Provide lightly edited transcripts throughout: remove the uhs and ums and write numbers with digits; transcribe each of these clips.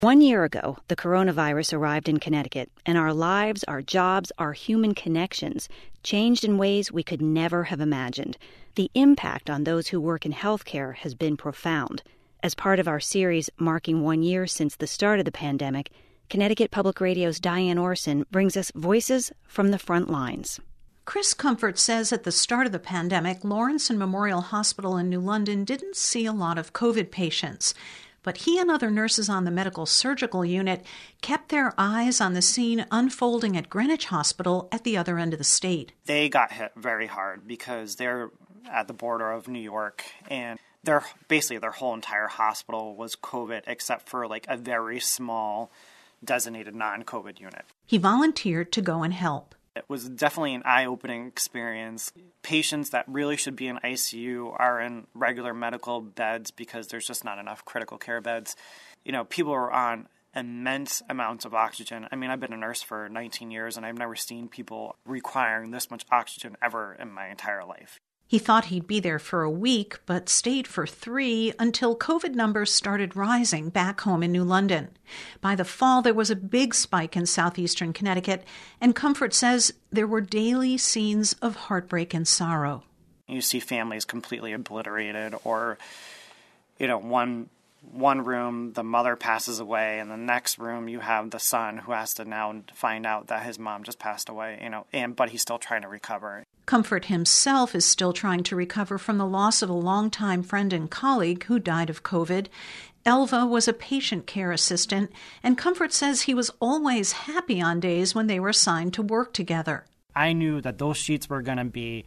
1 year ago, the coronavirus arrived in Connecticut, and our lives, our jobs, our human connections changed in ways we could never have imagined. The impact on those who work in healthcare has been profound. As part of our series marking 1 year since the start of the pandemic, Connecticut Public Radio's Diane Orson brings us voices from the front lines. Chris Comfort says at the start of the pandemic, Lawrence and Memorial Hospital in New London didn't see a lot of COVID patients. But he and other nurses on the medical surgical unit kept their eyes on the scene unfolding at Greenwich Hospital at the other end of the state. They got hit very hard because they're at the border of New York, and their whole entire hospital was COVID except for like a very small designated non-COVID unit. He volunteered to go and help. It was definitely an eye-opening experience. Patients that really should be in ICU are in regular medical beds because there's just not enough critical care beds. You know, people are on immense amounts of oxygen. I mean, I've been a nurse for 19 years, and I've never seen people requiring this much oxygen ever in my entire life. He thought he'd be there for a week, but stayed for 3 until COVID numbers started rising back home in New London. By the fall, there was a big spike in southeastern Connecticut, and Comfort says there were daily scenes of heartbreak and sorrow. You see families completely obliterated, or, you know, one room, the mother passes away, and the next room you have the son who has to now find out that his mom just passed away, you know, but he's still trying to recover. Comfort himself is still trying to recover from the loss of a longtime friend and colleague who died of COVID. Elva was a patient care assistant, and Comfort says he was always happy on days when they were assigned to work together. I knew that those sheets were going to be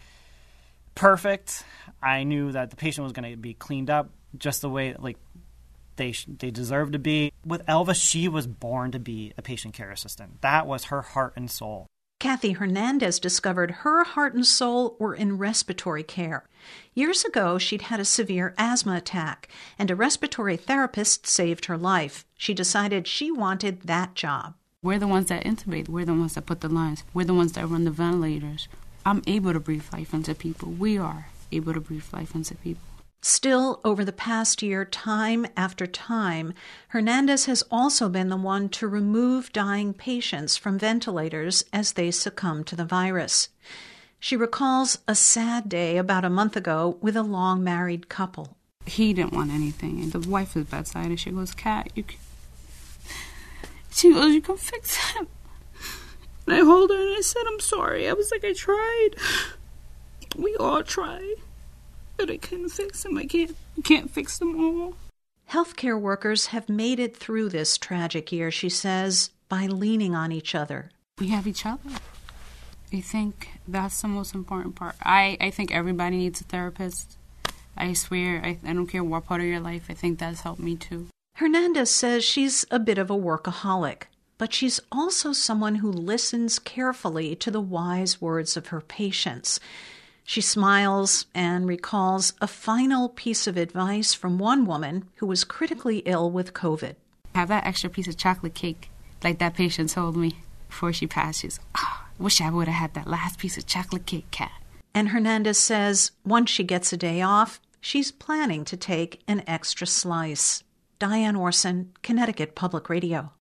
perfect. I knew that the patient was going to be cleaned up just the way they deserve to be. With Elva, she was born to be a patient care assistant. That was her heart and soul. Kathy Hernandez discovered her heart and soul were in respiratory care. Years ago, she'd had a severe asthma attack, and a respiratory therapist saved her life. She decided she wanted that job. We're the ones that intubate. We're the ones that put the lines. We're the ones that run the ventilators. I'm able to breathe life into people. We are able to breathe life into people. Still, over the past year, time after time, Hernandez has also been the one to remove dying patients from ventilators as they succumb to the virus. She recalls a sad day about a month ago with a long-married couple. He didn't want anything, and the wife was bedside, and she goes, "Kat, you can fix him." And I hold her, and I said, "I'm sorry." I was like, "I tried. We all tried. But I couldn't fix him. I can't fix them all." Healthcare workers have made it through this tragic year, she says, by leaning on each other. We have each other. I think that's the most important part. I think everybody needs a therapist. I swear, I don't care what part of your life, I think that's helped me too. Hernandez says she's a bit of a workaholic, but she's also someone who listens carefully to the wise words of her patients. She smiles and recalls a final piece of advice from one woman who was critically ill with COVID. Have that extra piece of chocolate cake, like that patient told me before she passed. She's, wish I would have had that last piece of chocolate cake, Kat. And Hernandez says once she gets a day off, she's planning to take an extra slice. Diane Orson, Connecticut Public Radio.